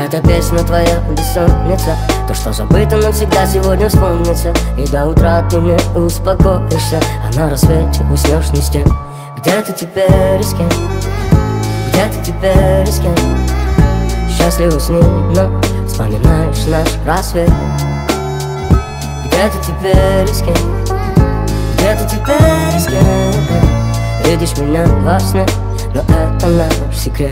Эта песня твоя бессонница, то, что забыто навсегда сегодня вспомнится. И до утра ты не успокоишься, а на рассвете уснешь ни с тем. Где ты теперь и с кем? Где ты теперь и с кем? Счастливо с ним, но вспоминаешь наш рассвет. Где ты теперь и с кем? Где ты теперь и с кем? Видишь меня во сне, но это наш секрет.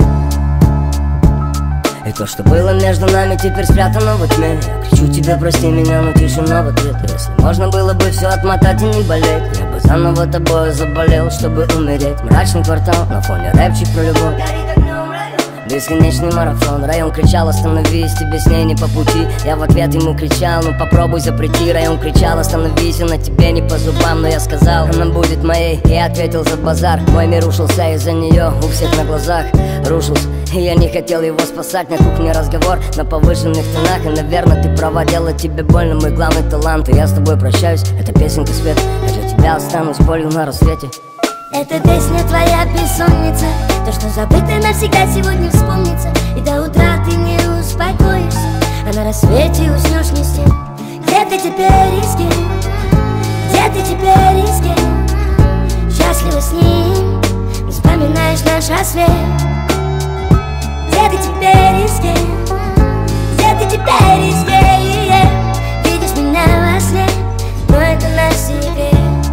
И то, что было между нами, теперь спрятано во тьме. Я кричу тебе, прости меня, но тишина в ответ. Если можно было бы все отмотать и не болеть, я бы заново тобой заболел, чтобы умереть. Мрачный квартал, на фоне рэпчик про любовь. Бесконечный марафон. Район кричал: остановись, тебе с ней не по пути. Я в ответ ему кричал: ну попробуй запрети. Район кричал: остановись, она тебе не по зубам. Но я сказал: она будет моей. И ответил за базар. Мой мир рушился из-за нее, у всех на глазах рушился. И я не хотел его спасать. На кухне разговор на повышенных тонах. И наверное ты права, делать тебе больно мой главный талант. И я с тобой прощаюсь, это песенка свет. Я для тебя останусь болью на рассвете. Эта песня твоя бессонница, то, что забыто навсегда сегодня вспомнится. И до утра ты не успокоишься, а на рассвете уснешь не с тем. Где ты теперь и с кем? Где ты теперь и с кем? Счастлива с ним, вспоминаешь наш рассвет. Где ты теперь и с кем? Где ты теперь и с кем? Видишь меня во сне, но это наш секрет.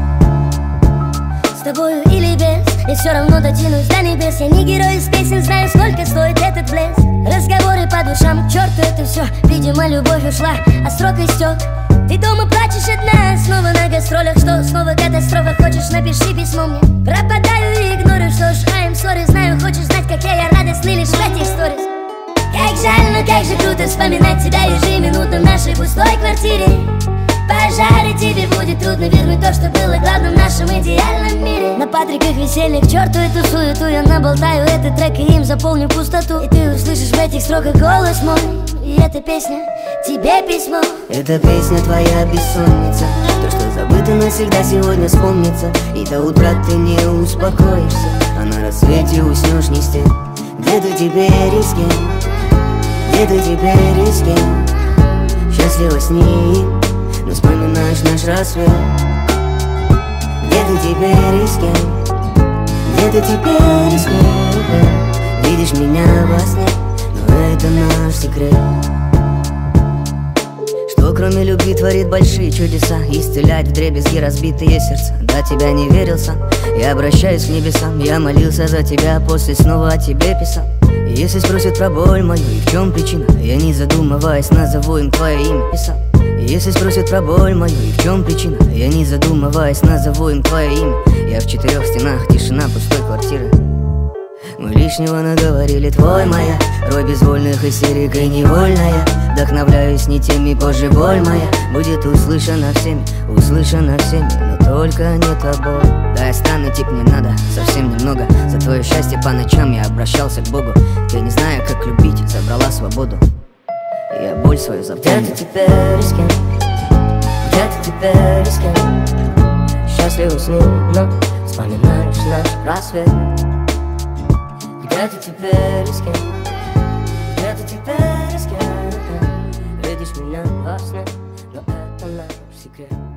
С тобою или без, я все равно дотянусь до небес. Я не герой из песен, знаю, сколько стоит этот блеск. Разговоры по душам, к черту это все. Видимо, любовь ушла, а срок истек. Ты дома плачешь одна, снова на гастролях. Что, снова катастрофа? Хочешь, напиши письмо мне. Пропадаю и игнорю, что ж, I'm sorry. Знаю, хочешь знать, как я радостный лишь в этих сторис. Как жаль, но как же круто вспоминать тебя ежеминутно в нашей пустой квартире. Пожары, тебе будет трудно вернуть то, что было главным в нашем идеальном мире. На Патриках веселье, к черту эту суету. Я наболтаю этот трек и им заполню пустоту. И ты услышишь в этих строках голос мой. И эта песня тебе письмо. Эта песня твоя бессонница, то, что забыто навсегда сегодня вспомнится. И до утра ты не успокоишься, а на рассвете уснешь не с тем. Где ты теперь и с кем? Где ты теперь и с кем? Счастлива с ним, но вспоминаешь наш рассвет. Где ты теперь и с кем? Где ты теперь и с кем? Видишь меня во сне, но это наш секрет. Что кроме любви творит большие чудеса, исцелять вдребезги разбитые сердца. До тебя не верил сам, я обращаюсь к небесам. Я молился за тебя, после снова о тебе писал. И если спросят про боль мою и в чем причина, я не задумываясь назову им твое имя писал. И если спросят про боль мою и в чем причина, я не задумываясь назову им твое имя. Я в 4 стенах, тишина пустой квартиры. Мы лишнего наговорили, твой моя рой безвольных истерик и невольная. Вдохновляюсь не теми, позже боль моя будет услышана всеми, но только не тобой. Да, я странный тип, не надо совсем немного. За твое счастье по ночам я обращался к Богу. Ты, не зная, как любить, забрала свободу. И я боль свою запомнил. Где ты теперь и с кем? Где ты теперь и с кем? Счастлива с ним, но вспоминаешь наш рассвет. Где ты теперь и с кем? Где ты теперь и с кем? Видишь меня во сне, но это наш секрет.